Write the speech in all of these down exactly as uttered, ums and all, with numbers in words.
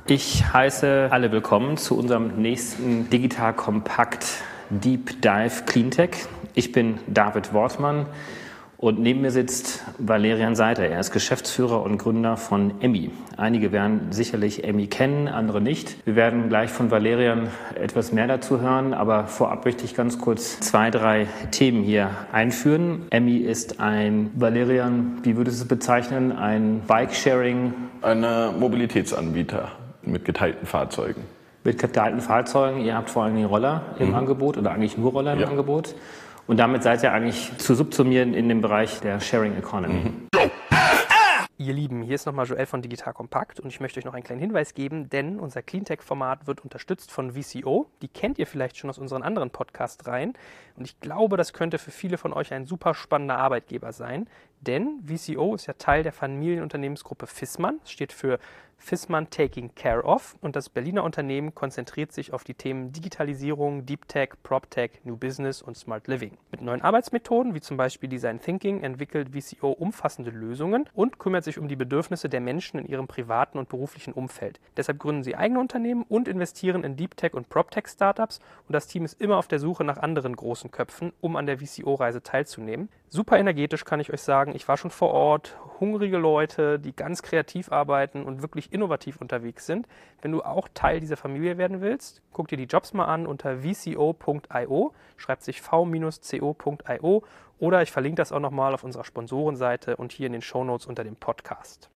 Ich heiße alle willkommen zu unserem nächsten Digital Kompakt Deep Dive Cleantech. Ich bin David Wortmann und neben mir sitzt Valerian Seiter. Er ist Geschäftsführer und Gründer von Emmi. Einige werden sicherlich Emmi kennen, andere nicht. Wir werden gleich von Valerian etwas mehr dazu hören, aber vorab möchte ich ganz kurz zwei, drei Themen hier einführen. Emmi ist ein, Valerian, wie würdest du es bezeichnen, ein Bike-Sharing? Ein Mobilitätsanbieter mit geteilten Fahrzeugen. Mit geteilten Fahrzeugen. Ihr habt vor allem Roller im mhm. Angebot oder eigentlich nur Roller im ja. Angebot. Und damit seid ihr eigentlich zu subsumieren in dem Bereich der Sharing Economy. Mhm. Ihr Lieben, hier ist nochmal Joel von Digital Kompakt und ich möchte euch noch einen kleinen Hinweis geben, denn unser Cleantech-Format wird unterstützt von V C O. Die kennt ihr vielleicht schon aus unseren anderen Podcast-Reihen und ich glaube, das könnte für viele von euch ein super spannender Arbeitgeber sein, denn V C O ist ja Teil der Familienunternehmensgruppe Viessmann, das steht für Viessmann Taking Care of und das Berliner Unternehmen konzentriert sich auf die Themen Digitalisierung, Deep Tech, Prop Tech, New Business und Smart Living. Mit neuen Arbeitsmethoden wie zum Beispiel Design Thinking entwickelt V C O umfassende Lösungen und kümmert sich um die Bedürfnisse der Menschen in ihrem privaten und beruflichen Umfeld. Deshalb gründen sie eigene Unternehmen und investieren in Deep Tech und Prop Tech Startups und das Team ist immer auf der Suche nach anderen großen Köpfen, um an der V C O-Reise teilzunehmen. Super energetisch kann ich euch sagen, ich war schon vor Ort, hungrige Leute, die ganz kreativ arbeiten und wirklich innovativ unterwegs sind. Wenn du auch Teil dieser Familie werden willst, guck dir die Jobs mal an unter v c o punkt i o, schreibt sich v c o punkt i o oder ich verlinke das auch nochmal auf unserer Sponsorenseite und hier in den Shownotes unter dem Podcast.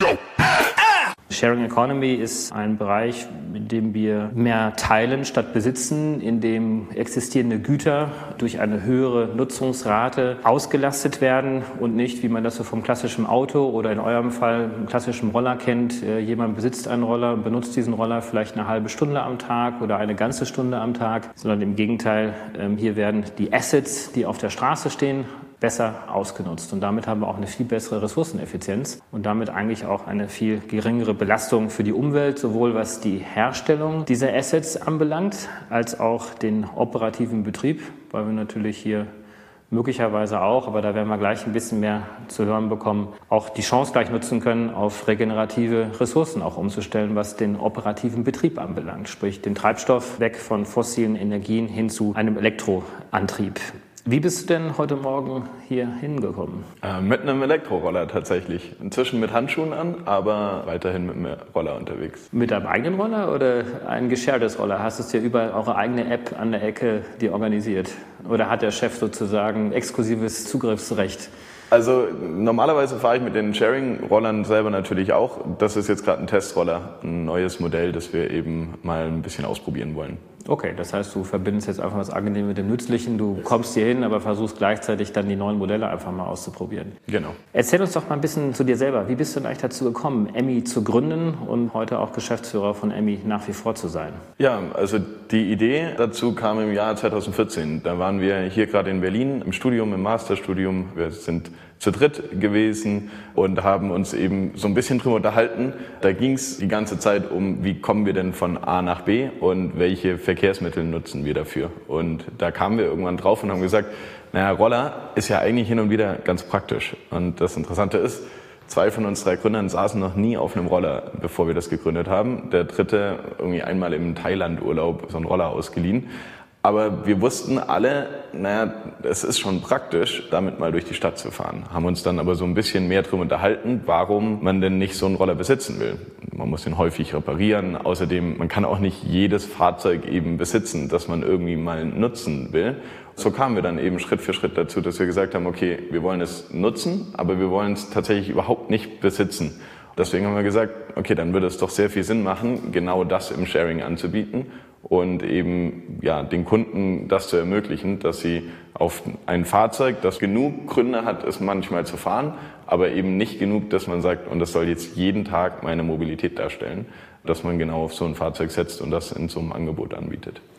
Sharing Economy ist ein Bereich, in dem wir mehr teilen statt besitzen, in dem existierende Güter durch eine höhere Nutzungsrate ausgelastet werden und nicht, wie man das so vom klassischen Auto oder in eurem Fall einem klassischen Roller kennt. Jemand besitzt einen Roller und benutzt diesen Roller vielleicht eine halbe Stunde am Tag oder eine ganze Stunde am Tag, sondern im Gegenteil, hier werden die Assets, die auf der Straße stehen, besser ausgenutzt. Und damit haben wir auch eine viel bessere Ressourceneffizienz und damit eigentlich auch eine viel geringere Belastung für die Umwelt, sowohl was die Herstellung dieser Assets anbelangt, als auch den operativen Betrieb, weil wir natürlich hier möglicherweise auch, aber da werden wir gleich ein bisschen mehr zu hören bekommen, auch die Chance gleich nutzen können, auf regenerative Ressourcen auch umzustellen, was den operativen Betrieb anbelangt, sprich den Treibstoff weg von fossilen Energien hin zu einem Elektroantrieb. Wie bist du denn heute Morgen hier hingekommen? Äh, mit einem Elektroroller tatsächlich. Inzwischen mit Handschuhen an, aber weiterhin mit einem Roller unterwegs. Mit deinem eigenen Roller oder ein geshartes Roller? Hast du es dir über eure eigene App an der Ecke dir organisiert? Oder hat der Chef sozusagen exklusives Zugriffsrecht? Also normalerweise fahre ich mit den Sharing-Rollern selber natürlich auch. Das ist jetzt gerade ein Testroller, ein neues Modell, das wir eben mal ein bisschen ausprobieren wollen. Okay, das heißt, du verbindest jetzt einfach das Angenehme mit dem Nützlichen. Du kommst hier hin, aber versuchst gleichzeitig dann die neuen Modelle einfach mal auszuprobieren. Genau. Erzähl uns doch mal ein bisschen zu dir selber. Wie bist du denn eigentlich dazu gekommen, Emmi zu gründen und heute auch Geschäftsführer von Emmi nach wie vor zu sein? Ja, also die Idee dazu kam im Jahr zweitausendvierzehn. Da waren wir hier gerade in Berlin im Studium, im Masterstudium. Wir sind zu dritt gewesen und haben uns eben so ein bisschen drüber unterhalten. Da ging es die ganze Zeit um, wie kommen wir denn von A nach B und welche Verkehrsmittel nutzen wir dafür. Und da kamen wir irgendwann drauf und haben gesagt, naja, Roller ist ja eigentlich hin und wieder ganz praktisch. Und das Interessante ist, zwei von uns drei Gründern saßen noch nie auf einem Roller, bevor wir das gegründet haben. Der dritte irgendwie einmal im Thailand-Urlaub so einen Roller ausgeliehen. Aber wir wussten alle, naja, es ist schon praktisch, damit mal durch die Stadt zu fahren. Haben uns dann aber so ein bisschen mehr drüber unterhalten, warum man denn nicht so einen Roller besitzen will. Man muss ihn häufig reparieren. Außerdem, man kann auch nicht jedes Fahrzeug eben besitzen, das man irgendwie mal nutzen will. So kamen wir dann eben Schritt für Schritt dazu, dass wir gesagt haben, okay, wir wollen es nutzen, aber wir wollen es tatsächlich überhaupt nicht besitzen. Deswegen haben wir gesagt, okay, dann würde es doch sehr viel Sinn machen, genau das im Sharing anzubieten und eben ja den Kunden das zu ermöglichen, dass sie auf ein Fahrzeug, das genug Gründe hat, es manchmal zu fahren, aber eben nicht genug, dass man sagt, und das soll jetzt jeden Tag meine Mobilität darstellen, dass man genau auf so ein Fahrzeug setzt und das in so einem Angebot anbietet.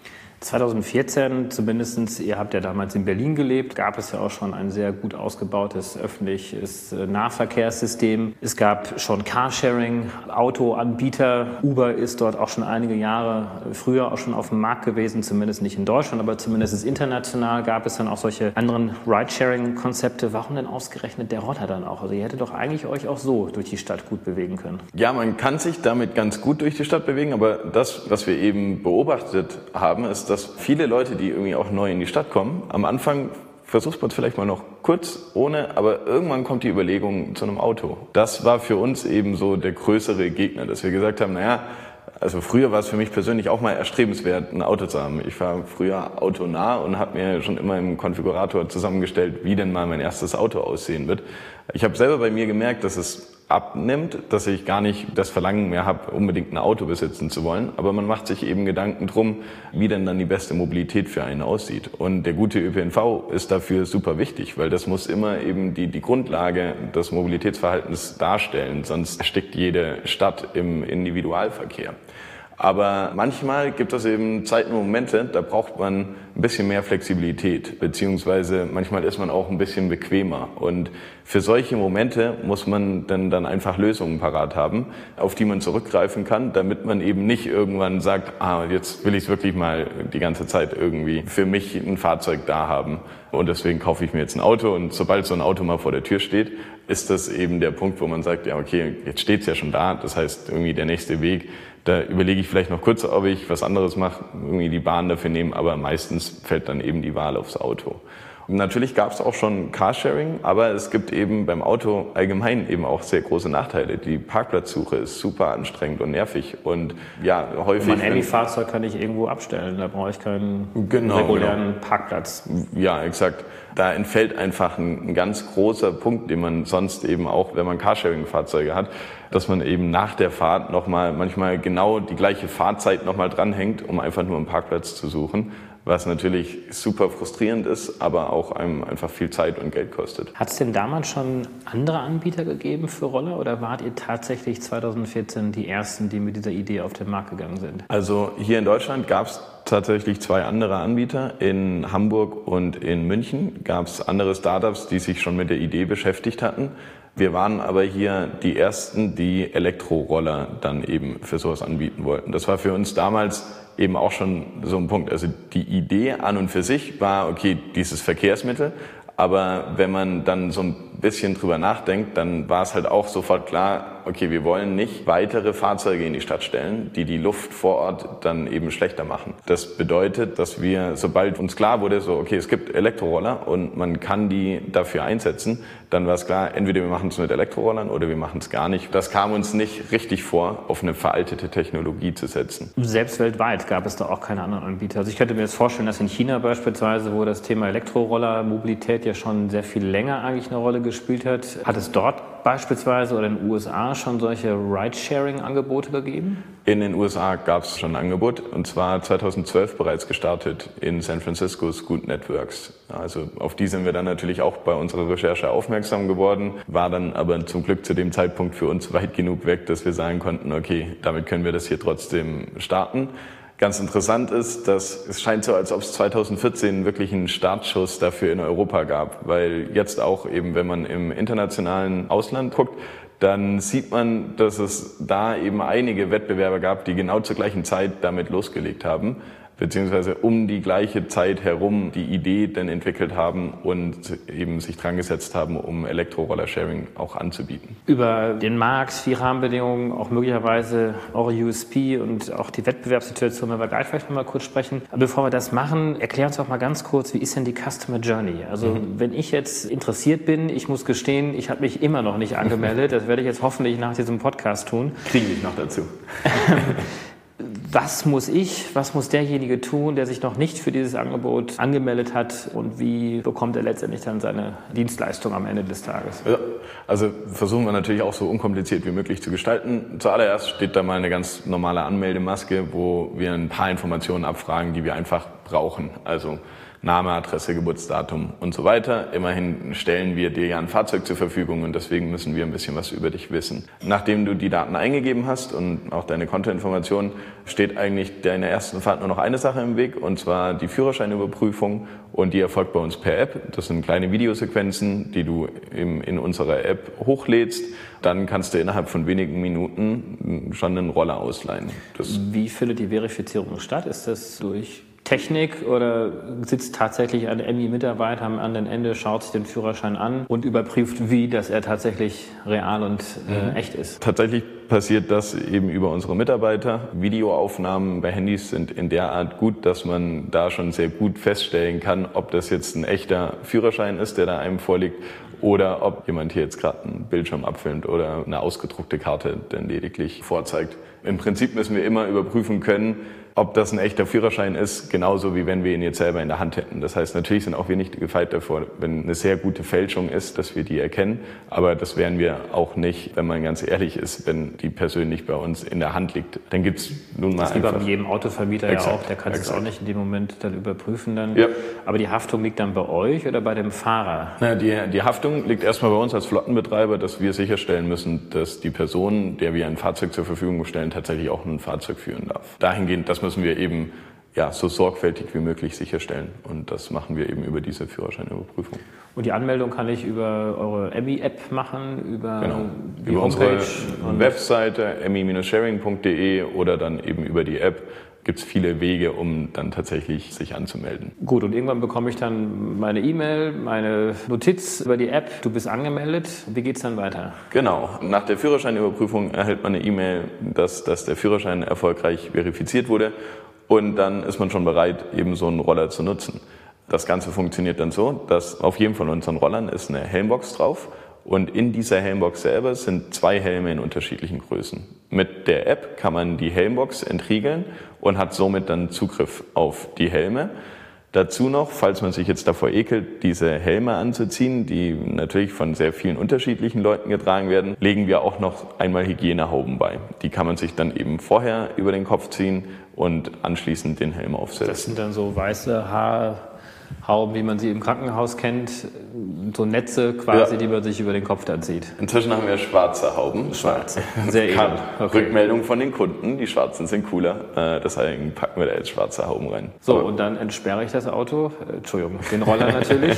zweitausendvierzehn zumindest, ihr habt ja damals in Berlin gelebt, gab es ja auch schon ein sehr gut ausgebautes öffentliches Nahverkehrssystem. Es gab schon Carsharing, Autoanbieter. Uber ist dort auch schon einige Jahre früher auch schon auf dem Markt gewesen, zumindest nicht in Deutschland, aber zumindest international gab es dann auch solche anderen Ridesharing-Konzepte. Warum denn ausgerechnet der Roller dann auch? Also ihr hättet doch eigentlich euch auch so durch die Stadt gut bewegen können. Ja, man kann sich damit ganz gut durch die Stadt bewegen, aber das, was wir eben beobachtet haben, ist, dass viele Leute, die irgendwie auch neu in die Stadt kommen, am Anfang versucht man es vielleicht mal noch kurz ohne, aber irgendwann kommt die Überlegung zu einem Auto. Das war für uns eben so der größere Gegner, dass wir gesagt haben, naja, also früher war es für mich persönlich auch mal erstrebenswert, ein Auto zu haben. Ich war früher autonah und habe mir schon immer im Konfigurator zusammengestellt, wie denn mal mein erstes Auto aussehen wird. Ich habe selber bei mir gemerkt, dass es abnimmt, dass ich gar nicht das Verlangen mehr habe, unbedingt ein Auto besitzen zu wollen. Aber man macht sich eben Gedanken drum, wie denn dann die beste Mobilität für einen aussieht. Und der gute Ö P N V ist dafür super wichtig, weil das muss immer eben die, die Grundlage des Mobilitätsverhaltens darstellen. Sonst erstickt jede Stadt im Individualverkehr. Aber manchmal gibt es eben Zeiten und Momente, da braucht man ein bisschen mehr Flexibilität, beziehungsweise manchmal ist man auch ein bisschen bequemer. Und für solche Momente muss man dann, dann einfach Lösungen parat haben, auf die man zurückgreifen kann, damit man eben nicht irgendwann sagt, ah, jetzt will ich es wirklich mal die ganze Zeit irgendwie für mich ein Fahrzeug da haben. Und deswegen kaufe ich mir jetzt ein Auto. Und sobald so ein Auto mal vor der Tür steht, ist das eben der Punkt, wo man sagt, ja okay, jetzt steht es ja schon da. Das heißt, irgendwie der nächste Weg, da überlege ich vielleicht noch kurz, ob ich was anderes mache, irgendwie die Bahn dafür nehmen, aber meistens fällt dann eben die Wahl aufs Auto. Und natürlich gab es auch schon Carsharing, aber es gibt eben beim Auto allgemein eben auch sehr große Nachteile. Die Parkplatzsuche ist super anstrengend und nervig und ja, häufig... Mein Handyfahrzeug kann ich irgendwo abstellen, da brauche ich keinen genau, regulären genau. Parkplatz. Ja, exakt. Da entfällt einfach ein, ein ganz großer Punkt, den man sonst eben auch, wenn man Carsharing-Fahrzeuge hat, dass man eben nach der Fahrt nochmal, manchmal genau die gleiche Fahrzeit nochmal dranhängt, um einfach nur einen Parkplatz zu suchen, was natürlich super frustrierend ist, aber auch einem einfach viel Zeit und Geld kostet. Hat es denn damals schon andere Anbieter gegeben für Roller oder wart ihr tatsächlich zweitausendvierzehn die Ersten, die mit dieser Idee auf den Markt gegangen sind? Also hier in Deutschland gab es tatsächlich zwei andere Anbieter. In Hamburg und in München gab es andere Startups, die sich schon mit der Idee beschäftigt hatten. Wir waren aber hier die Ersten, die Elektroroller dann eben für sowas anbieten wollten. Das war für uns damals eben auch schon so ein Punkt. Also die Idee an und für sich war, okay, dieses Verkehrsmittel, aber wenn man dann so ein bisschen drüber nachdenkt, dann war es halt auch sofort klar, okay, wir wollen nicht weitere Fahrzeuge in die Stadt stellen, die die Luft vor Ort dann eben schlechter machen. Das bedeutet, dass wir, sobald uns klar wurde, so, okay, es gibt Elektroroller und man kann die dafür einsetzen, dann war es klar, entweder wir machen es mit Elektrorollern oder wir machen es gar nicht. Das kam uns nicht richtig vor, auf eine veraltete Technologie zu setzen. Selbst weltweit gab es da auch keine anderen Anbieter. Also ich könnte mir jetzt vorstellen, dass in China beispielsweise, wo das Thema Elektroroller, Mobilität ja schon sehr viel länger eigentlich eine Rolle gespielt hat, hat es dort beispielsweise oder in den U S A schon solche Ride-Sharing-Angebote gegeben? In den U S A gab es schon ein Angebot, und zwar zweitausendzwölf bereits gestartet in San Francisco, Scoot Networks. Also auf die sind wir dann natürlich auch bei unserer Recherche aufmerksam geworden, war dann aber zum Glück zu dem Zeitpunkt für uns weit genug weg, dass wir sagen konnten, okay, damit können wir das hier trotzdem starten. Ganz interessant ist, dass es scheint so, als ob es zweitausendvierzehn wirklich einen Startschuss dafür in Europa gab, weil jetzt auch eben, wenn man im internationalen Ausland guckt, dann sieht man, dass es da eben einige Wettbewerber gab, die genau zur gleichen Zeit damit losgelegt haben, beziehungsweise um die gleiche Zeit herum die Idee dann entwickelt haben und eben sich dran gesetzt haben, um Elektroroller-Sharing auch anzubieten. Über den Markt, die Rahmenbedingungen, auch möglicherweise eure U S P und auch die Wettbewerbssituation, wenn wir gleich vielleicht noch mal kurz sprechen. Aber bevor wir das machen, erklär uns doch mal ganz kurz, wie ist denn die Customer Journey? Also mhm. wenn ich jetzt interessiert bin, ich muss gestehen, ich habe mich immer noch nicht angemeldet, das werde ich jetzt hoffentlich nach diesem Podcast tun. Kriege ich noch dazu. Was muss ich, was muss derjenige tun, der sich noch nicht für dieses Angebot angemeldet hat, und wie bekommt er letztendlich dann seine Dienstleistung am Ende des Tages? Ja, also versuchen wir natürlich auch so unkompliziert wie möglich zu gestalten. Zuallererst steht da mal eine ganz normale Anmeldemaske, wo wir ein paar Informationen abfragen, die wir einfach brauchen. Also Name, Adresse, Geburtsdatum und so weiter. Immerhin stellen wir dir ja ein Fahrzeug zur Verfügung und deswegen müssen wir ein bisschen was über dich wissen. Nachdem du die Daten eingegeben hast und auch deine Kontoinformationen, steht eigentlich deiner ersten Fahrt nur noch eine Sache im Weg, und zwar die Führerscheinüberprüfung, und die erfolgt bei uns per App. Das sind kleine Videosequenzen, die du in, in unserer App hochlädst. Dann kannst du innerhalb von wenigen Minuten schon einen Roller ausleihen. Das Wie findet die Verifizierung statt? Ist das durch Technik oder sitzt tatsächlich ein M I-Mitarbeiter am anderen Ende, schaut sich den Führerschein an und überprüft, wie, dass er tatsächlich real und äh, mhm. echt ist? Tatsächlich passiert das eben über unsere Mitarbeiter. Videoaufnahmen bei Handys sind in der Art gut, dass man da schon sehr gut feststellen kann, ob das jetzt ein echter Führerschein ist, der da einem vorliegt, oder ob jemand hier jetzt gerade einen Bildschirm abfilmt oder eine ausgedruckte Karte dann lediglich vorzeigt. Im Prinzip müssen wir immer überprüfen können, ob das ein echter Führerschein ist, genauso wie wenn wir ihn jetzt selber in der Hand hätten. Das heißt, natürlich sind auch wir nicht gefeit davor, wenn eine sehr gute Fälschung ist, dass wir die erkennen. Aber das wären wir auch nicht, wenn man ganz ehrlich ist, wenn die persönlich bei uns in der Hand liegt. Dann gibt's nun mal das einfach... Das wie bei jedem Autovermieter exakt, ja auch, der kann es auch nicht in dem Moment dann überprüfen. Dann. Ja. Aber die Haftung liegt dann bei euch oder bei dem Fahrer? Na, die, die Haftung liegt erstmal bei uns als Flottenbetreiber, dass wir sicherstellen müssen, dass die Person, der wir ein Fahrzeug zur Verfügung stellen, tatsächlich auch ein Fahrzeug führen darf. Dahingehend, das müssen wir eben ja, so sorgfältig wie möglich sicherstellen. Und das machen wir eben über diese Führerscheinüberprüfung. Und die Anmeldung kann ich über eure M I-App machen, über genau. die über Homepage unsere Webseite m i sharing punkt d e oder dann eben über die App. Gibt es viele Wege, um dann tatsächlich sich anzumelden. Gut, und irgendwann bekomme ich dann meine E-Mail, meine Notiz über die App. Du bist angemeldet. Wie geht's dann weiter? Genau. Nach der Führerscheinüberprüfung erhält man eine E-Mail, dass, dass der Führerschein erfolgreich verifiziert wurde. Und dann ist man schon bereit, eben so einen Roller zu nutzen. Das Ganze funktioniert dann so, dass auf jedem von unseren Rollern ist eine Helmbox drauf. Und in dieser Helmbox selber sind zwei Helme in unterschiedlichen Größen. Mit der App kann man die Helmbox entriegeln und hat somit dann Zugriff auf die Helme. Dazu noch, falls man sich jetzt davor ekelt, diese Helme anzuziehen, die natürlich von sehr vielen unterschiedlichen Leuten getragen werden, legen wir auch noch einmal Hygienehauben bei. Die kann man sich dann eben vorher über den Kopf ziehen und anschließend den Helm aufsetzen. Das sind dann so weiße Haarhauben, wie man sie im Krankenhaus kennt, so Netze quasi, ja, die man sich über den Kopf dann zieht. Inzwischen haben wir schwarze Hauben. Schwarze, sehr edel. Okay. Rückmeldung von den Kunden, die schwarzen sind cooler, deshalb packen wir da jetzt schwarze Hauben rein. So, und dann entsperre ich das Auto, äh, Entschuldigung, den Roller natürlich.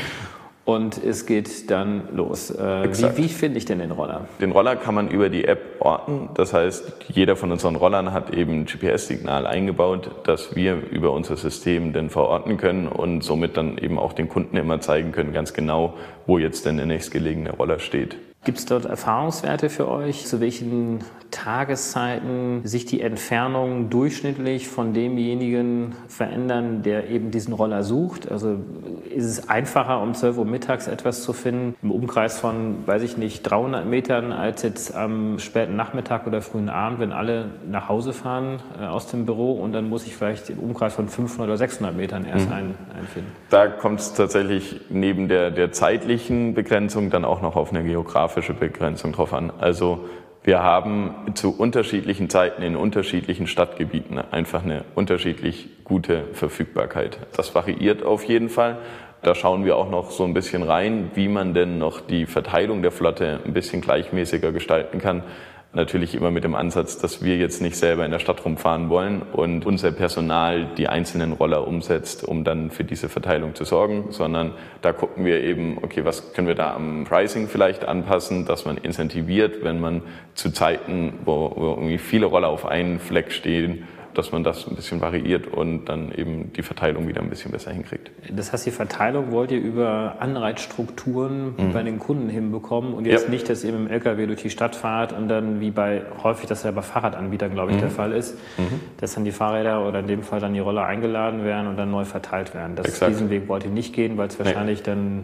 Und es geht dann los. Äh, wie, wie finde ich denn den Roller? Den Roller kann man über die App orten. Das heißt, jeder von unseren Rollern hat eben ein G P S-Signal eingebaut, das wir über unser System dann verorten können und somit dann eben auch den Kunden immer zeigen können, ganz genau, wo jetzt denn der nächstgelegene Roller steht. Gibt es dort Erfahrungswerte für euch, zu welchen Tageszeiten sich die Entfernungen durchschnittlich von demjenigen verändern, der eben diesen Roller sucht? Also ist es einfacher, um zwölf Uhr mittags etwas zu finden, im Umkreis von, weiß ich nicht, dreihundert Metern, als jetzt am späten Nachmittag oder frühen Abend, wenn alle nach Hause fahren äh, aus dem Büro und dann muss ich vielleicht im Umkreis von fünfhundert oder sechshundert Metern erst mhm. ein, einfinden? Da kommt es tatsächlich neben der, der zeitlichen Begrenzung dann auch noch auf eine geografische Begrenzung drauf an. Also wir haben zu unterschiedlichen Zeiten in unterschiedlichen Stadtgebieten einfach eine unterschiedlich gute Verfügbarkeit. Das variiert auf jeden Fall. Da schauen wir auch noch so ein bisschen rein, wie man denn noch die Verteilung der Flotte ein bisschen gleichmäßiger gestalten kann. Natürlich immer mit dem Ansatz, dass wir jetzt nicht selber in der Stadt rumfahren wollen und unser Personal die einzelnen Roller umsetzt, um dann für diese Verteilung zu sorgen, sondern da gucken wir eben, okay, was können wir da am Pricing vielleicht anpassen, dass man incentiviert, wenn man zu Zeiten, wo, wo irgendwie viele Roller auf einen Fleck stehen, dass man das ein bisschen variiert und dann eben die Verteilung wieder ein bisschen besser hinkriegt. Das heißt, die Verteilung wollt ihr über Anreizstrukturen mhm. bei den Kunden hinbekommen und jetzt ja. nicht, dass ihr mit dem L K W durch die Stadt fahrt und dann, wie bei häufig das ja bei Fahrradanbietern, glaube ich, mhm. der Fall ist, mhm. dass dann die Fahrräder oder in dem Fall dann die Roller eingeladen werden und dann neu verteilt werden. Das, diesen Weg wollt ihr nicht gehen, weil es wahrscheinlich nee. dann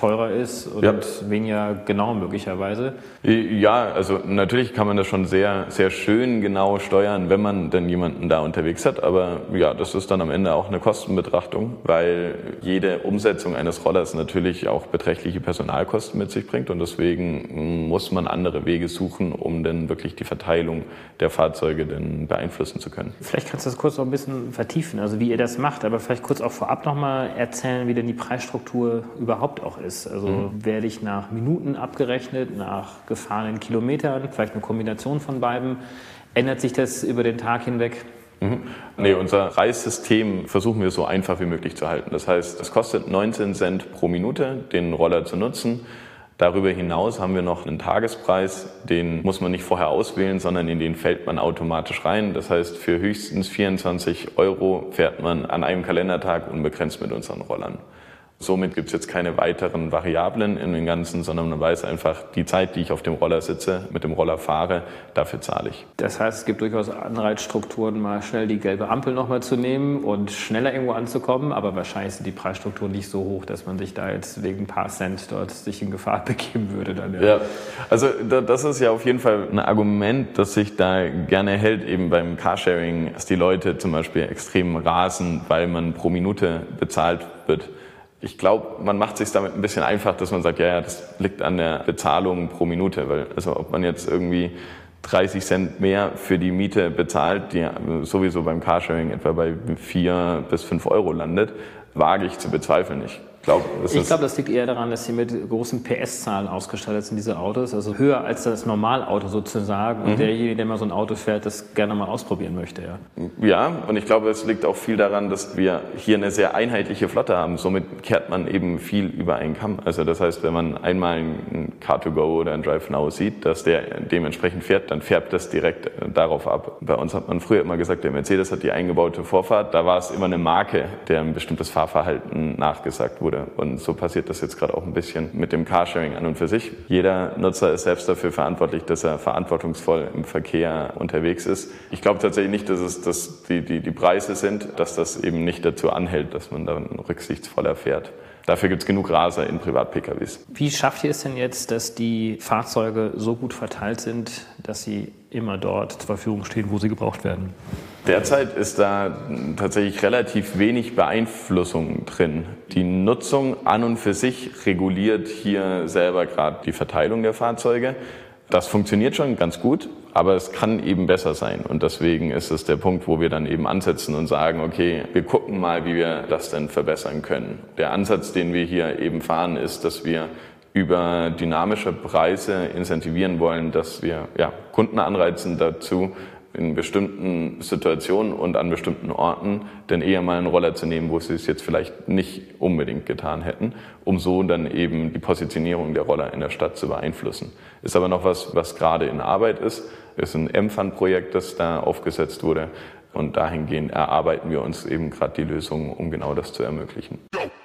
teurer ist und ja. weniger genau möglicherweise. Ja, also natürlich kann man das schon sehr, sehr schön genau steuern, wenn man denn jemanden da unterwegs hat. Aber ja, das ist dann am Ende auch eine Kostenbetrachtung, weil jede Umsetzung eines Rollers natürlich auch beträchtliche Personalkosten mit sich bringt. Und deswegen muss man andere Wege suchen, um dann wirklich die Verteilung der Fahrzeuge dann beeinflussen zu können. Vielleicht kannst du das kurz noch ein bisschen vertiefen, also wie ihr das macht, aber vielleicht kurz auch vorab nochmal erzählen, wie denn die Preisstruktur überhaupt auch ist. Also mhm. werde ich nach Minuten abgerechnet, nach gefahrenen Kilometern, vielleicht eine Kombination von beiden. Ändert sich das über den Tag hinweg? Mhm. Nee, unser Preissystem versuchen wir so einfach wie möglich zu halten. Das heißt, es kostet neunzehn Cent pro Minute, den Roller zu nutzen. Darüber hinaus haben wir noch einen Tagespreis, den muss man nicht vorher auswählen, sondern in den fällt man automatisch rein. Das heißt, für höchstens vierundzwanzig Euro fährt man an einem Kalendertag unbegrenzt mit unseren Rollern. Somit gibt es jetzt keine weiteren Variablen in dem Ganzen, sondern man weiß einfach, die Zeit, die ich auf dem Roller sitze, mit dem Roller fahre, dafür zahle ich. Das heißt, es gibt durchaus Anreizstrukturen, mal schnell die gelbe Ampel nochmal zu nehmen und schneller irgendwo anzukommen, aber wahrscheinlich sind die Preisstrukturen nicht so hoch, dass man sich da jetzt wegen ein paar Cent dort sich in Gefahr begeben würde. Dann, ja. ja, also das ist ja auf jeden Fall ein Argument, das sich da gerne hält, eben beim Carsharing, dass die Leute zum Beispiel extrem rasen, weil man pro Minute bezahlt wird. Ich glaube, man macht es sich damit ein bisschen einfach, dass man sagt, ja, ja, das liegt an der Bezahlung pro Minute, weil also ob man jetzt irgendwie dreißig Cent mehr für die Miete bezahlt, die sowieso beim Carsharing etwa bei vier bis fünf Euro landet, wage ich zu bezweifeln. Ich glaube, das, ich glaube, das liegt eher daran, dass sie mit großen P S-Zahlen ausgestattet sind, diese Autos, also höher als das Normalauto sozusagen. Und mhm. derjenige, der mal so ein Auto fährt, das gerne mal ausprobieren möchte. Ja. ja, und ich glaube, es liegt auch viel daran, dass wir hier eine sehr einheitliche Flotte haben. Somit kehrt man eben viel über einen Kamm. Also das heißt, wenn man einmal ein Car to Go oder ein Drive Now sieht, dass der dementsprechend fährt, dann färbt das direkt darauf ab. Bei uns hat man früher immer gesagt, der Mercedes hat die eingebaute Vorfahrt. Da war es immer eine Marke, der ein bestimmtes Fahrverhalten nachgesagt wurde. Und so passiert das jetzt gerade auch ein bisschen mit dem Carsharing an und für sich. Jeder Nutzer ist selbst dafür verantwortlich, dass er verantwortungsvoll im Verkehr unterwegs ist. Ich glaube tatsächlich nicht, dass es dass die, die, die Preise sind, dass das eben nicht dazu anhält, dass man dann rücksichtsvoller fährt. Dafür gibt es genug Raser in Privat-P K Ws. Wie schafft ihr es denn jetzt, dass die Fahrzeuge so gut verteilt sind, dass sie immer dort zur Verfügung stehen, wo sie gebraucht werden? Derzeit ist da tatsächlich relativ wenig Beeinflussung drin. Die Nutzung an und für sich reguliert hier selber gerade die Verteilung der Fahrzeuge. Das funktioniert schon ganz gut, aber es kann eben besser sein. Und deswegen ist es der Punkt, wo wir dann eben ansetzen und sagen, okay, wir gucken mal, wie wir das denn verbessern können. Der Ansatz, den wir hier eben fahren, ist, dass wir über dynamische Preise incentivieren wollen, dass wir ja, Kunden anreizen dazu, in bestimmten Situationen und an bestimmten Orten dann eher mal einen Roller zu nehmen, wo sie es jetzt vielleicht nicht unbedingt getan hätten, um so dann eben die Positionierung der Roller in der Stadt zu beeinflussen. Ist aber noch was, was gerade in Arbeit ist. Ist ein M-Fund-Projekt, das da aufgesetzt wurde. Und dahingehend erarbeiten wir uns eben gerade die Lösungen, um genau das zu ermöglichen.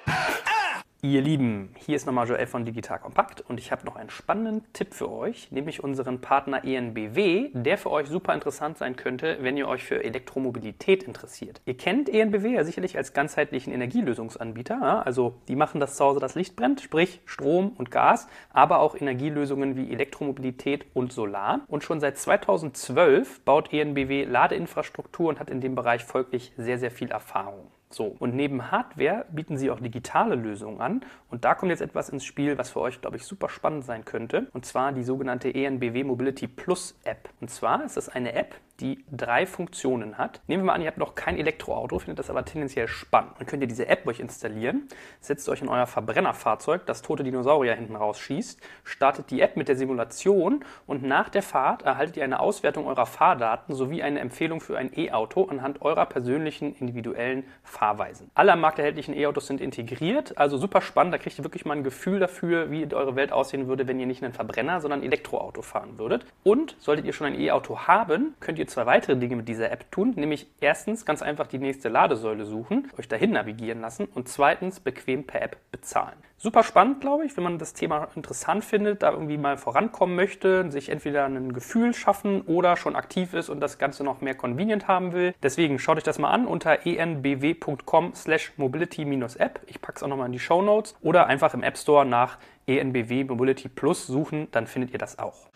Ihr Lieben, hier ist nochmal Joel von Digital Compact und ich habe noch einen spannenden Tipp für euch, nämlich unseren Partner E N B W, der für euch super interessant sein könnte, wenn ihr euch für Elektromobilität interessiert. Ihr kennt E N B W ja sicherlich als ganzheitlichen Energielösungsanbieter, ja? Also die machen, dass zu Hause das Licht brennt, sprich Strom und Gas, aber auch Energielösungen wie Elektromobilität und Solar. Und schon seit zweitausendzwölf baut E N B W Ladeinfrastruktur und hat in dem Bereich folglich sehr, sehr viel Erfahrung. So, und neben Hardware bieten sie auch digitale Lösungen an. Und da kommt jetzt etwas ins Spiel, was für euch, glaube ich, super spannend sein könnte. Und zwar die sogenannte E N B W Mobility Plus App. Und zwar ist das eine App, die drei Funktionen hat. Nehmen wir mal an, ihr habt noch kein Elektroauto, findet das aber tendenziell spannend. Dann könnt ihr diese App euch installieren, setzt euch in euer Verbrennerfahrzeug, das tote Dinosaurier hinten rausschießt, startet die App mit der Simulation und nach der Fahrt erhaltet ihr eine Auswertung eurer Fahrdaten sowie eine Empfehlung für ein E-Auto anhand eurer persönlichen individuellen Fahrweisen. Alle am Markt erhältlichen E-Autos sind integriert, also super spannend, da kriegt ihr wirklich mal ein Gefühl dafür, wie eure Welt aussehen würde, wenn ihr nicht einen Verbrenner, sondern ein Elektroauto fahren würdet. Und solltet ihr schon ein E-Auto haben, könnt ihr ihr zwei weitere Dinge mit dieser App tun, nämlich erstens ganz einfach die nächste Ladesäule suchen, euch dahin navigieren lassen und zweitens bequem per App bezahlen. Super spannend, glaube ich, wenn man das Thema interessant findet, da irgendwie mal vorankommen möchte, sich entweder ein Gefühl schaffen oder schon aktiv ist und das Ganze noch mehr convenient haben will. Deswegen schaut euch das mal an unter e n b w punkt com slash mobility dash app. Ich packe es auch nochmal in die Shownotes oder einfach im App Store nach E N B W Mobility Plus suchen, dann findet ihr das auch.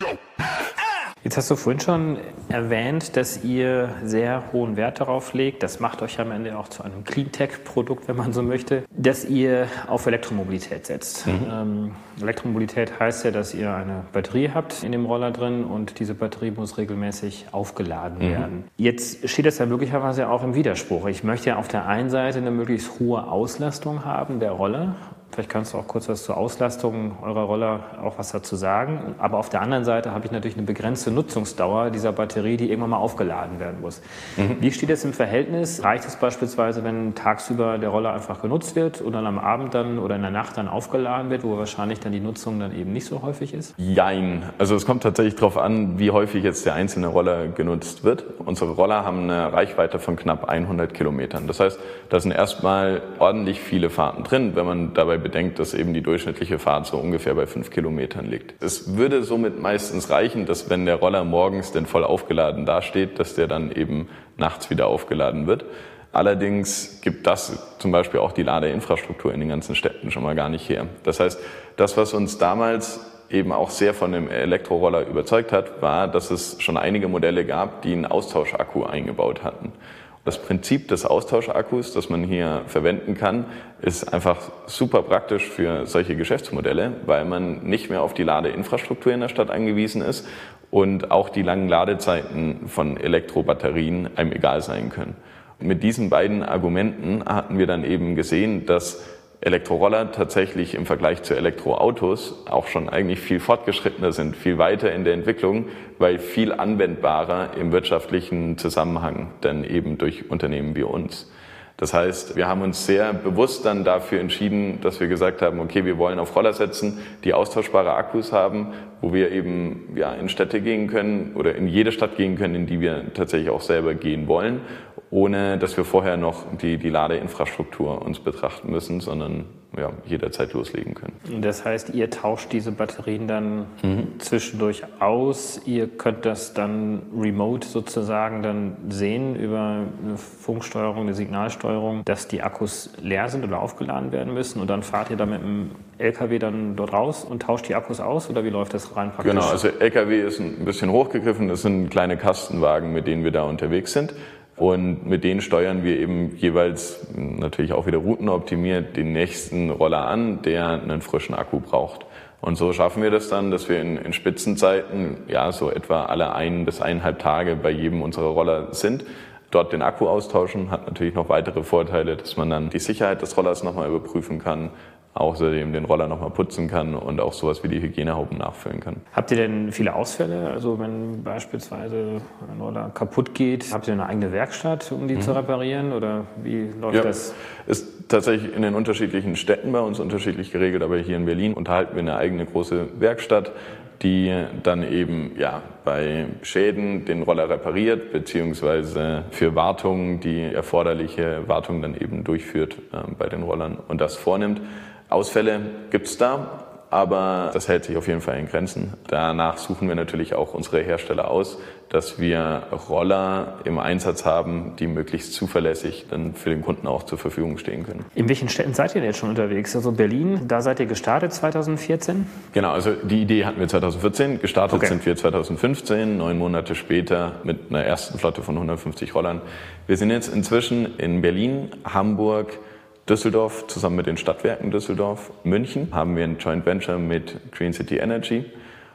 Jetzt hast du vorhin schon erwähnt, dass ihr sehr hohen Wert darauf legt, das macht euch am Ende auch zu einem Cleantech-Produkt, wenn man so möchte, dass ihr auf Elektromobilität setzt. Mhm. Ähm, Elektromobilität heißt ja, dass ihr eine Batterie habt in dem Roller drin und diese Batterie muss regelmäßig aufgeladen mhm. werden. Jetzt steht das ja möglicherweise auch im Widerspruch. Ich möchte ja auf der einen Seite eine möglichst hohe Auslastung haben der Roller. Vielleicht kannst du auch kurz was zur Auslastung eurer Roller auch was dazu sagen. Aber auf der anderen Seite habe ich natürlich eine begrenzte Nutzungsdauer dieser Batterie, die irgendwann mal aufgeladen werden muss. Mhm. Wie steht das im Verhältnis? Reicht es beispielsweise, wenn tagsüber der Roller einfach genutzt wird und dann am Abend dann oder in der Nacht dann aufgeladen wird, wo wahrscheinlich dann die Nutzung dann eben nicht so häufig ist? Jein. Also es kommt tatsächlich darauf an, wie häufig jetzt der einzelne Roller genutzt wird. Unsere Roller haben eine Reichweite von knapp hundert Kilometern. Das heißt, da sind erstmal ordentlich viele Fahrten drin, wenn man dabei bedenkt, dass eben die durchschnittliche Fahrt so ungefähr bei fünf Kilometern liegt. Es würde somit meistens reichen, dass wenn der Roller morgens denn voll aufgeladen dasteht, dass der dann eben nachts wieder aufgeladen wird. Allerdings gibt das zum Beispiel auch die Ladeinfrastruktur in den ganzen Städten schon mal gar nicht her. Das heißt, das, was uns damals eben auch sehr von dem Elektroroller überzeugt hat, war, dass es schon einige Modelle gab, die einen Austauschakku eingebaut hatten. Das Prinzip des Austauschakkus, das man hier verwenden kann, ist einfach super praktisch für solche Geschäftsmodelle, weil man nicht mehr auf die Ladeinfrastruktur in der Stadt angewiesen ist und auch die langen Ladezeiten von Elektrobatterien einem egal sein können. Und mit diesen beiden Argumenten hatten wir dann eben gesehen, dass Elektroroller tatsächlich im Vergleich zu Elektroautos auch schon eigentlich viel fortgeschrittener sind, viel weiter in der Entwicklung, weil viel anwendbarer im wirtschaftlichen Zusammenhang dann eben durch Unternehmen wie uns. Das heißt, wir haben uns sehr bewusst dann dafür entschieden, dass wir gesagt haben, okay, wir wollen auf Roller setzen, die austauschbare Akkus haben, wo wir eben ja in Städte gehen können oder in jede Stadt gehen können, in die wir tatsächlich auch selber gehen wollen, ohne dass wir vorher noch die, die Ladeinfrastruktur uns betrachten müssen, sondern ja, jederzeit loslegen können. Das heißt, ihr tauscht diese Batterien dann mhm. zwischendurch aus. Ihr könnt das dann remote sozusagen dann sehen über eine Funksteuerung, eine Signalsteuerung, dass die Akkus leer sind oder aufgeladen werden müssen und dann fahrt ihr dann mit dem L K W dann dort raus und tauscht die Akkus aus oder wie läuft das rein praktisch? Genau, also L K W ist ein bisschen hochgegriffen, das sind kleine Kastenwagen, mit denen wir da unterwegs sind. Und mit denen steuern wir eben jeweils natürlich auch wieder routenoptimiert den nächsten Roller an, der einen frischen Akku braucht. Und so schaffen wir das dann, dass wir in, in Spitzenzeiten ja so etwa alle ein bis eineinhalb Tage bei jedem unserer Roller sind. Dort den Akku austauschen, hat natürlich noch weitere Vorteile, dass man dann die Sicherheit des Rollers nochmal überprüfen kann, außerdem den Roller nochmal putzen kann und auch sowas wie die Hygienehauben nachfüllen kann. Habt ihr denn viele Ausfälle? Also wenn beispielsweise ein Roller kaputt geht, habt ihr eine eigene Werkstatt, um die mhm. zu reparieren oder wie läuft ja, das? Ist tatsächlich in den unterschiedlichen Städten bei uns unterschiedlich geregelt, aber hier in Berlin unterhalten wir eine eigene große Werkstatt, die dann eben ja, bei Schäden den Roller repariert, beziehungsweise für Wartungen die erforderliche Wartung dann eben durchführt äh, bei den Rollern und das vornimmt. Ausfälle gibt's da, aber das hält sich auf jeden Fall in Grenzen. Danach suchen wir natürlich auch unsere Hersteller aus, dass wir Roller im Einsatz haben, die möglichst zuverlässig dann für den Kunden auch zur Verfügung stehen können. In welchen Städten seid ihr denn jetzt schon unterwegs? Also Berlin, da seid ihr gestartet zweitausendvierzehn? Genau, also die Idee hatten wir zweitausendvierzehn, gestartet okay. sind wir zweitausendfünfzehn, neun Monate später mit einer ersten Flotte von hundertfünfzig Rollern. Wir sind jetzt inzwischen in Berlin, Hamburg, Düsseldorf, zusammen mit den Stadtwerken Düsseldorf, München haben wir ein Joint Venture mit Green City Energy.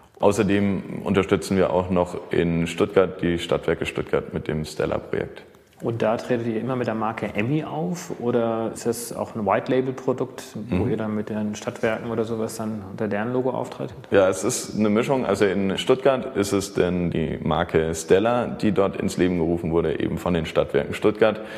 Außerdem unterstützen wir auch noch in Stuttgart die Stadtwerke Stuttgart mit dem Stella-Projekt. Und da tretet ihr immer mit der Marke Emmi auf oder ist das auch ein White-Label-Produkt, wo mhm. ihr dann mit den Stadtwerken oder sowas dann unter deren Logo auftretet? Ja, es ist eine Mischung. Also in Stuttgart ist es denn die Marke Stella, die dort ins Leben gerufen wurde, eben von den Stadtwerken Stuttgart.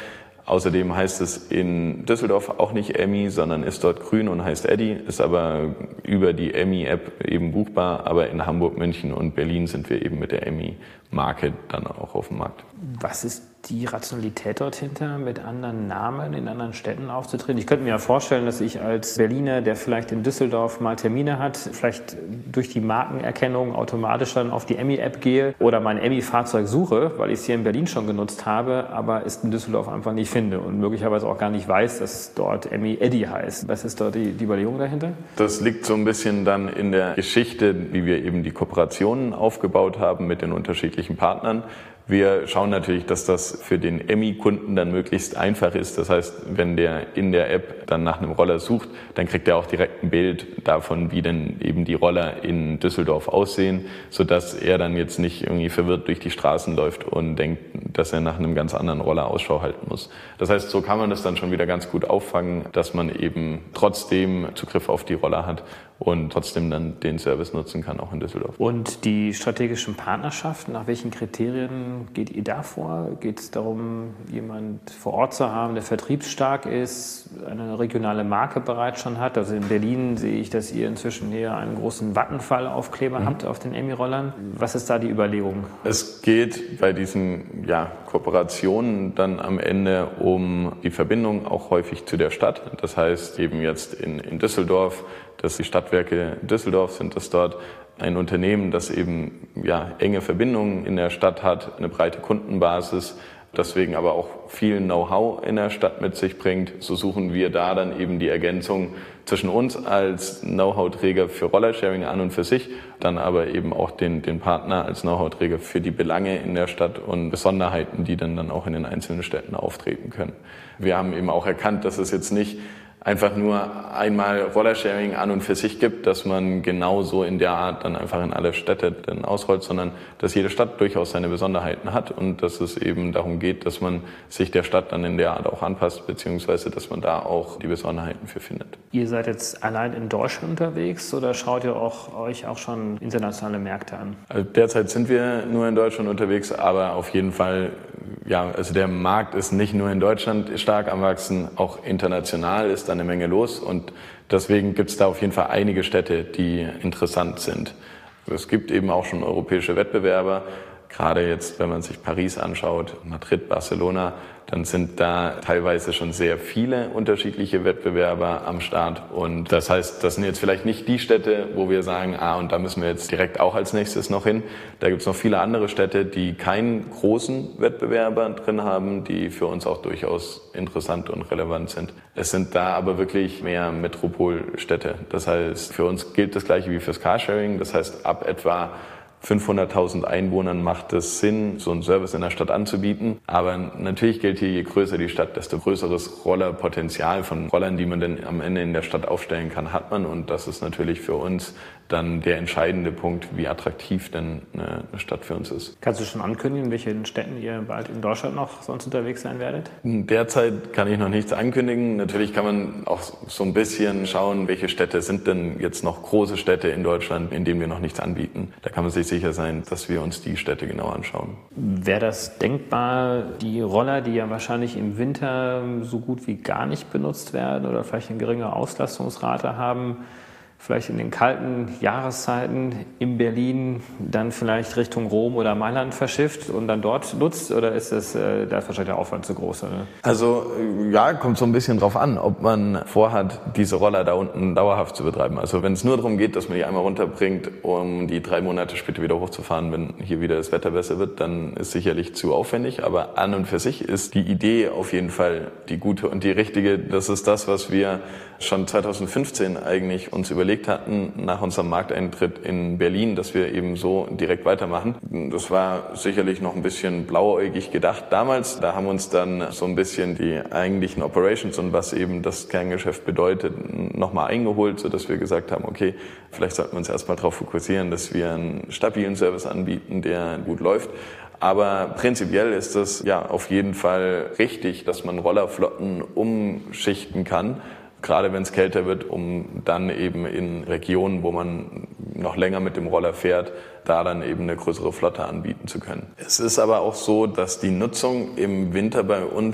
Außerdem heißt es in Düsseldorf auch nicht Emmy, sondern ist dort grün und heißt Eddy, ist aber über die Emmy-App eben buchbar. Aber in Hamburg, München und Berlin sind wir eben mit der Emmy-Marke dann auch auf dem Markt. Was ist die Rationalität dort hinter, mit anderen Namen in anderen Städten aufzutreten? Ich könnte mir ja vorstellen, dass ich als Berliner, der vielleicht in Düsseldorf mal Termine hat, vielleicht durch die Markenerkennung automatisch dann auf die Emmy-App gehe oder mein Emmy-Fahrzeug suche, weil ich es hier in Berlin schon genutzt habe, aber es in Düsseldorf einfach nicht finde und möglicherweise auch gar nicht weiß, dass dort Emmy Eddy heißt. Was ist dort die, die Überlegung dahinter? Das liegt so ein bisschen dann in der Geschichte, wie wir eben die Kooperationen aufgebaut haben mit den unterschiedlichen Partnern. Wir schauen natürlich, dass das für den Emmy-Kunden dann möglichst einfach ist. Das heißt, wenn der in der App dann nach einem Roller sucht, dann kriegt er auch direkt ein Bild davon, wie denn eben die Roller in Düsseldorf aussehen, sodass er dann jetzt nicht irgendwie verwirrt durch die Straßen läuft und denkt, dass er nach einem ganz anderen Roller Ausschau halten muss. Das heißt, so kann man das dann schon wieder ganz gut auffangen, dass man eben trotzdem Zugriff auf die Roller hat und trotzdem dann den Service nutzen kann, auch in Düsseldorf. Und die strategischen Partnerschaften, nach welchen Kriterien geht ihr da vor? Geht es darum, jemand vor Ort zu haben, der vertriebsstark ist, eine regionale Marke bereits schon hat? Also in Berlin sehe ich, dass ihr inzwischen hier einen großen Vattenfall-Aufkleber mhm. habt auf den Emmy-Rollern. Was ist da die Überlegung? Es geht bei diesen ja, Kooperationen dann am Ende um die Verbindung auch häufig zu der Stadt. Das heißt eben jetzt in, in Düsseldorf, dass die Stadtwerke Düsseldorf sind das dort ein Unternehmen, das eben ja, enge Verbindungen in der Stadt hat, eine breite Kundenbasis, deswegen aber auch viel Know-how in der Stadt mit sich bringt. So suchen wir da dann eben die Ergänzung zwischen uns als Know-how-Träger für Rollersharing an und für sich, dann aber eben auch den, den Partner als Know-how-Träger für die Belange in der Stadt und Besonderheiten, die dann, dann auch in den einzelnen Städten auftreten können. Wir haben eben auch erkannt, dass es jetzt nicht einfach nur einmal Rollersharing an und für sich gibt, dass man genauso in der Art dann einfach in alle Städte dann ausrollt, sondern dass jede Stadt durchaus seine Besonderheiten hat und dass es eben darum geht, dass man sich der Stadt dann in der Art auch anpasst, beziehungsweise dass man da auch die Besonderheiten für findet. Ihr seid jetzt allein in Deutschland unterwegs oder schaut ihr auch, euch auch schon internationale Märkte an? Also derzeit sind wir nur in Deutschland unterwegs, aber auf jeden Fall, ja, also der Markt ist nicht nur in Deutschland stark am Wachsen, auch international ist da eine Menge los und deswegen gibt es da auf jeden Fall einige Städte, die interessant sind. Es gibt eben auch schon europäische Wettbewerber, gerade jetzt, wenn man sich Paris anschaut, Madrid, Barcelona, dann sind da teilweise schon sehr viele unterschiedliche Wettbewerber am Start. Und das heißt, das sind jetzt vielleicht nicht die Städte, wo wir sagen, ah, und da müssen wir jetzt direkt auch als nächstes noch hin. Da gibt es noch viele andere Städte, die keinen großen Wettbewerber drin haben, die für uns auch durchaus interessant und relevant sind. Es sind da aber wirklich mehr Metropolstädte. Das heißt, für uns gilt das Gleiche wie fürs Carsharing. Das heißt, ab etwa fünfhunderttausend Einwohnern macht es Sinn, so einen Service in der Stadt anzubieten. Aber natürlich gilt hier, je größer die Stadt, desto größeres Rollerpotenzial von Rollern, die man dann am Ende in der Stadt aufstellen kann, hat man. Und das ist natürlich für uns dann der entscheidende Punkt, wie attraktiv denn eine Stadt für uns ist. Kannst du schon ankündigen, in welchen Städten ihr bald in Deutschland noch sonst unterwegs sein werdet? Derzeit kann ich noch nichts ankündigen. Natürlich kann man auch so ein bisschen schauen, welche Städte sind denn jetzt noch große Städte in Deutschland, in denen wir noch nichts anbieten. Da kann man sich sicher sein, dass wir uns die Städte genau anschauen. Wäre das denkbar, die Roller, die ja wahrscheinlich im Winter so gut wie gar nicht benutzt werden oder vielleicht eine geringe Auslastungsrate haben, vielleicht in den kalten Jahreszeiten in Berlin dann vielleicht Richtung Rom oder Mailand verschifft und dann dort nutzt? Oder ist das, äh, da ist wahrscheinlich der Aufwand zu groß? Oder? Also ja, kommt so ein bisschen drauf an, ob man vorhat, diese Roller da unten dauerhaft zu betreiben. Also wenn es nur darum geht, dass man die einmal runterbringt, um die drei Monate später wieder hochzufahren, wenn hier wieder das Wetter besser wird, dann ist sicherlich zu aufwendig. Aber an und für sich ist die Idee auf jeden Fall die gute und die richtige. Das ist das, was wir schon zweitausendfünfzehn eigentlich uns überlegt hatten, nach unserem Markteintritt in Berlin, dass wir eben so direkt weitermachen. Das war sicherlich noch ein bisschen blauäugig gedacht damals. Da haben uns dann so ein bisschen die eigentlichen Operations und was eben das Kerngeschäft bedeutet, nochmal eingeholt, sodass wir gesagt haben, okay, vielleicht sollten wir uns erstmal darauf fokussieren, dass wir einen stabilen Service anbieten, der gut läuft. Aber prinzipiell ist es ja auf jeden Fall richtig, dass man Rollerflotten umschichten kann, gerade wenn es kälter wird, um dann eben in Regionen, wo man noch länger mit dem Roller fährt, da dann eben eine größere Flotte anbieten zu können. Es ist aber auch so, dass die Nutzung im Winter bei uns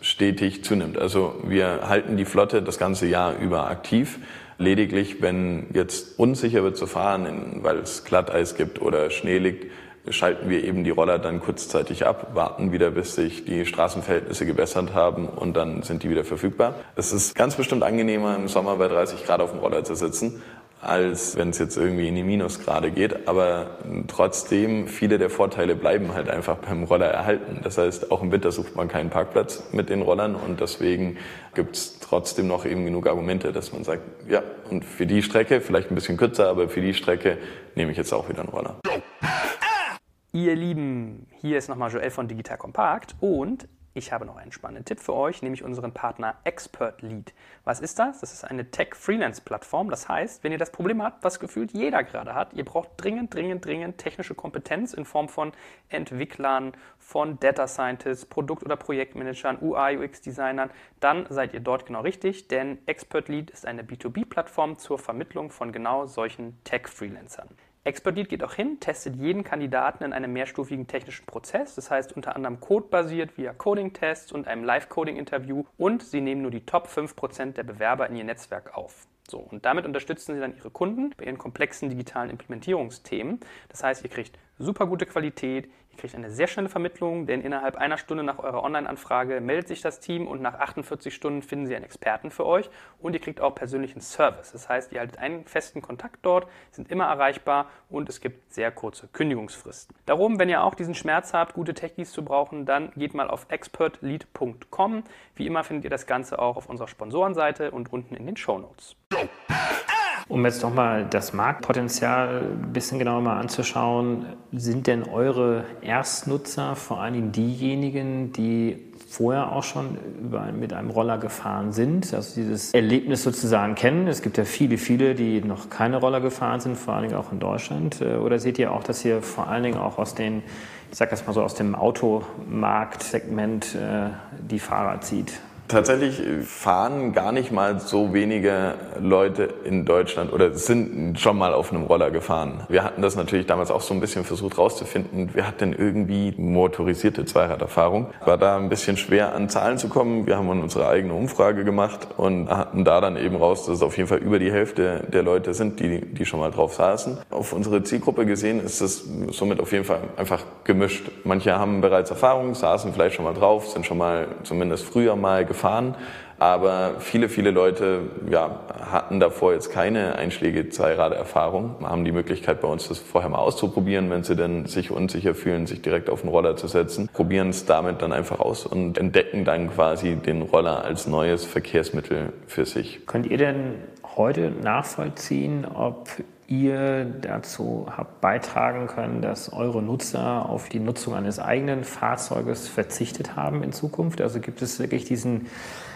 stetig zunimmt. Also wir halten die Flotte das ganze Jahr über aktiv. Lediglich, wenn jetzt unsicher wird zu fahren, weil es Glatteis gibt oder Schnee liegt, schalten wir eben die Roller dann kurzzeitig ab, warten wieder, bis sich die Straßenverhältnisse gebessert haben und dann sind die wieder verfügbar. Es ist ganz bestimmt angenehmer, im Sommer bei dreißig Grad auf dem Roller zu sitzen, als wenn es jetzt irgendwie in die Minusgrade geht. Aber trotzdem, viele der Vorteile bleiben halt einfach beim Roller erhalten. Das heißt, auch im Winter sucht man keinen Parkplatz mit den Rollern und deswegen gibt es trotzdem noch eben genug Argumente, dass man sagt, ja, und für die Strecke, vielleicht ein bisschen kürzer, aber für die Strecke nehme ich jetzt auch wieder einen Roller. Ihr Lieben, hier ist nochmal Joel von Digital Compact und ich habe noch einen spannenden Tipp für euch, nämlich unseren Partner ExpertLead. Was ist das? Das ist eine Tech-Freelance-Plattform. Das heißt, wenn ihr das Problem habt, was gefühlt jeder gerade hat, ihr braucht dringend, dringend, dringend technische Kompetenz in Form von Entwicklern, von Data Scientists, Produkt- oder Projektmanagern, U I, U X-Designern, dann seid ihr dort genau richtig, denn ExpertLead ist eine B zwei B-Plattform zur Vermittlung von genau solchen Tech-Freelancern. ExpertLead geht auch hin, testet jeden Kandidaten in einem mehrstufigen technischen Prozess, das heißt unter anderem codebasiert via Coding-Tests und einem Live-Coding-Interview und sie nehmen nur die Top fünf Prozent der Bewerber in ihr Netzwerk auf. So, und damit unterstützen sie dann ihre Kunden bei ihren komplexen digitalen Implementierungsthemen. Das heißt, ihr kriegt super gute Qualität, ihr kriegt eine sehr schnelle Vermittlung, denn innerhalb einer Stunde nach eurer Online-Anfrage meldet sich das Team und nach achtundvierzig Stunden finden sie einen Experten für euch und ihr kriegt auch persönlichen Service. Das heißt, ihr haltet einen festen Kontakt dort, sind immer erreichbar und es gibt sehr kurze Kündigungsfristen. Darum, wenn ihr auch diesen Schmerz habt, gute Techies zu brauchen, dann geht mal auf expertlead punkt com. Wie immer findet ihr das Ganze auch auf unserer Sponsorenseite und unten in den Shownotes. Um jetzt nochmal das Marktpotenzial ein bisschen genauer mal anzuschauen, sind denn eure Erstnutzer vor allen Dingen diejenigen, die vorher auch schon über, mit einem Roller gefahren sind, also dieses Erlebnis sozusagen kennen? Es gibt ja viele, viele, die noch keine Roller gefahren sind, vor allen Dingen auch in Deutschland. Oder seht ihr auch, dass ihr vor allen Dingen auch aus den, ich sag das mal so, aus dem Automarktsegment äh, die Fahrer zieht? Tatsächlich fahren gar nicht mal so wenige Leute in Deutschland oder sind schon mal auf einem Roller gefahren. Wir hatten das natürlich damals auch so ein bisschen versucht rauszufinden. Wer hat denn irgendwie motorisierte Zweiraderfahrung? War da ein bisschen schwer an Zahlen zu kommen. Wir haben unsere eigene Umfrage gemacht und hatten da dann eben raus, dass es auf jeden Fall über die Hälfte der Leute sind, die, die schon mal drauf saßen. Auf unsere Zielgruppe gesehen ist es somit auf jeden Fall einfach gemischt. Manche haben bereits Erfahrung, saßen vielleicht schon mal drauf, sind schon mal zumindest früher mal gefahren. gefahren, aber viele, viele Leute ja, hatten davor jetzt keine einschlägige Zweiradererfahrung, haben die Möglichkeit bei uns das vorher mal auszuprobieren, wenn sie dann sich unsicher fühlen, sich direkt auf den Roller zu setzen, probieren es damit dann einfach aus und entdecken dann quasi den Roller als neues Verkehrsmittel für sich. Könnt ihr denn heute nachvollziehen, ob ihr dazu habt beitragen können, dass eure Nutzer auf die Nutzung eines eigenen Fahrzeuges verzichtet haben in Zukunft? Also gibt es wirklich diesen,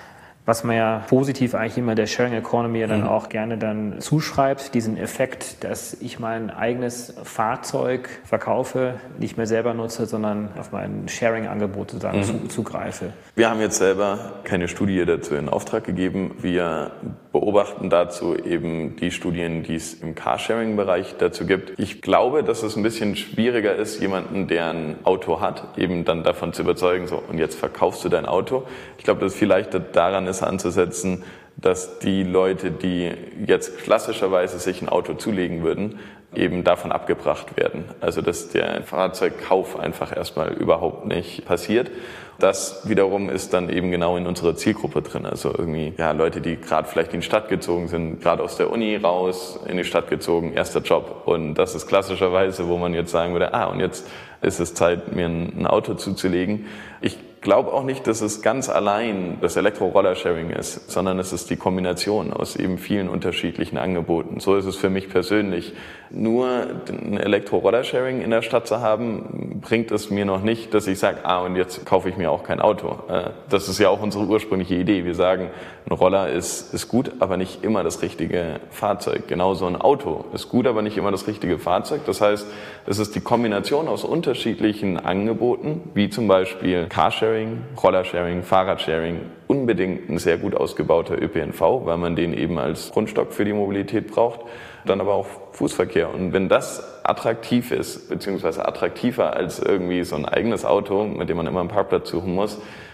was man ja positiv eigentlich immer der Sharing Economy ja dann mhm. auch gerne dann zuschreibt, diesen Effekt, dass ich mein eigenes Fahrzeug verkaufe, nicht mehr selber nutze, sondern auf mein Sharing-Angebot sozusagen mhm. zugreife. Wir haben jetzt selber keine Studie dazu in Auftrag gegeben. Wir beobachten dazu eben die Studien, die es im Carsharing-Bereich dazu gibt. Ich glaube, dass es ein bisschen schwieriger ist, jemanden, der ein Auto hat, eben dann davon zu überzeugen, so, und jetzt verkaufst du dein Auto. Ich glaube, dass es viel leichter daran ist, anzusetzen, dass die Leute, die jetzt klassischerweise sich ein Auto zulegen würden, eben davon abgebracht werden. Also dass der Fahrzeugkauf einfach erstmal überhaupt nicht passiert. Das wiederum ist dann eben genau in unserer Zielgruppe drin. Also irgendwie ja Leute, die gerade vielleicht in die Stadt gezogen sind, gerade aus der Uni raus, in die Stadt gezogen, erster Job. Und das ist klassischerweise, wo man jetzt sagen würde, ah, und jetzt ist es Zeit, mir ein Auto zuzulegen. Ich glaube auch nicht, dass es ganz allein das Elektro-Roller-Sharing ist, sondern es ist die Kombination aus eben vielen unterschiedlichen Angeboten. So ist es für mich persönlich. Nur ein Elektro-Roller-Sharing in der Stadt zu haben, bringt es mir noch nicht, dass ich sage, ah, und jetzt kaufe ich mir auch kein Auto. Das ist ja auch unsere ursprüngliche Idee. Wir sagen, ein Roller ist, ist gut, aber nicht immer das richtige Fahrzeug. Genauso ein Auto ist gut, aber nicht immer das richtige Fahrzeug. Das heißt, es ist die Kombination aus unterschiedlichen Angeboten, wie zum Beispiel Carsharing, Rollersharing, Fahrradsharing, unbedingt ein sehr gut ausgebauter Ö P N V, weil man den eben als Grundstock für die Mobilität braucht, dann aber auch Fußverkehr. Und wenn das attraktiv ist, beziehungsweise attraktiver als irgendwie so ein eigenes Auto, mit dem man immer einen Parkplatz suchen muss,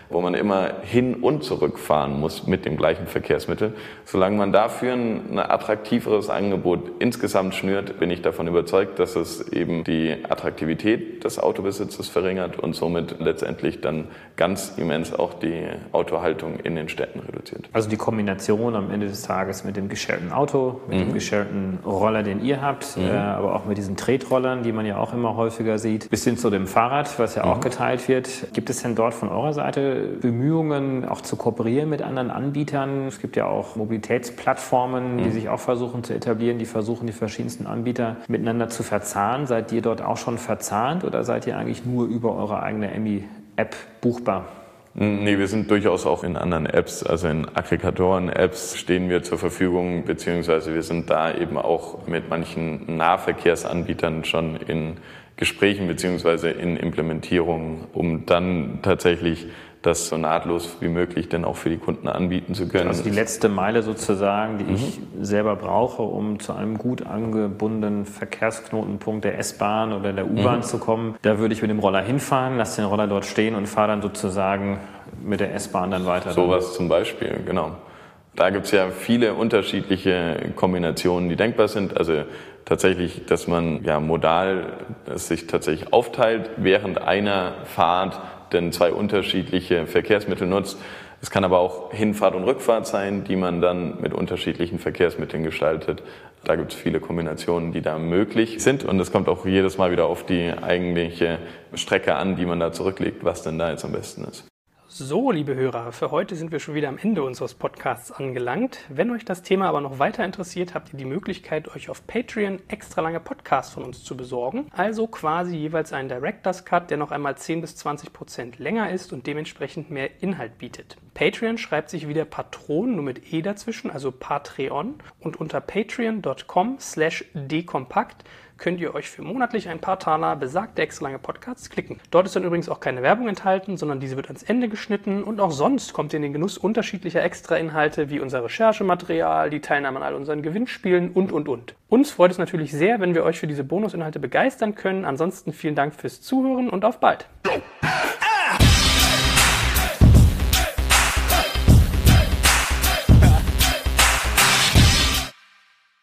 wo man immer hin und zurück fahren muss mit dem gleichen Verkehrsmittel. Solange man dafür ein attraktiveres Angebot insgesamt schnürt, bin ich davon überzeugt, dass es eben die Attraktivität des Autobesitzes verringert und somit letztendlich dann ganz immens auch die Autohaltung in den Städten reduziert. Also die Kombination am Ende des Tages mit dem gesharten Auto, mit mhm. dem gesharten Roller, den ihr habt, mhm. äh, aber auch mit diesen Tretrollern, die man ja auch immer häufiger sieht, bis hin zu dem Fahrrad, was ja mhm. auch geteilt wird. Gibt es denn dort von eurer Seite Bemühungen, auch zu kooperieren mit anderen Anbietern? Es gibt ja auch Mobilitätsplattformen, die mhm. sich auch versuchen zu etablieren, die versuchen, die verschiedensten Anbieter miteinander zu verzahnen. Seid ihr dort auch schon verzahnt oder seid ihr eigentlich nur über eure eigene Emmi-App buchbar? Nee, wir sind durchaus auch in anderen Apps, also in Aggregatoren-Apps stehen wir zur Verfügung, beziehungsweise wir sind da eben auch mit manchen Nahverkehrsanbietern schon in Gesprächen beziehungsweise in Implementierung, um dann tatsächlich das so nahtlos wie möglich dann auch für die Kunden anbieten zu können. Also die letzte Meile sozusagen, die mhm. ich selber brauche, um zu einem gut angebundenen Verkehrsknotenpunkt der S-Bahn oder der U-Bahn mhm. zu kommen, da würde ich mit dem Roller hinfahren, lasse den Roller dort stehen und fahre dann sozusagen mit der S-Bahn dann weiter. Sowas zum Beispiel, genau. Da gibt es ja viele unterschiedliche Kombinationen, die denkbar sind. Also tatsächlich, dass man ja modal es sich tatsächlich aufteilt, während einer Fahrt denn zwei unterschiedliche Verkehrsmittel nutzt. Es kann aber auch Hinfahrt und Rückfahrt sein, die man dann mit unterschiedlichen Verkehrsmitteln gestaltet. Da gibt es viele Kombinationen, die da möglich sind. Und es kommt auch jedes Mal wieder auf die eigentliche Strecke an, die man da zurücklegt, was denn da jetzt am besten ist. So, liebe Hörer, für heute sind wir schon wieder am Ende unseres Podcasts angelangt. Wenn euch das Thema aber noch weiter interessiert, habt ihr die Möglichkeit, euch auf Patreon extra lange Podcasts von uns zu besorgen. Also quasi jeweils einen Director's Cut, der noch einmal zehn bis zwanzig Prozent länger ist und dementsprechend mehr Inhalt bietet. Patreon schreibt sich wieder Patron, nur mit E dazwischen, also Patreon. Und unter patreon.com slash dekompakt könnt ihr euch für monatlich ein paar Taler besagte extra lange Podcasts klicken. Dort ist dann übrigens auch keine Werbung enthalten, sondern diese wird ans Ende geschnitten und auch sonst kommt ihr in den Genuss unterschiedlicher Extra-Inhalte wie unser Recherchematerial, die Teilnahme an all unseren Gewinnspielen und, und, und. Uns freut es natürlich sehr, wenn wir euch für diese Bonusinhalte begeistern können. Ansonsten vielen Dank fürs Zuhören und auf bald!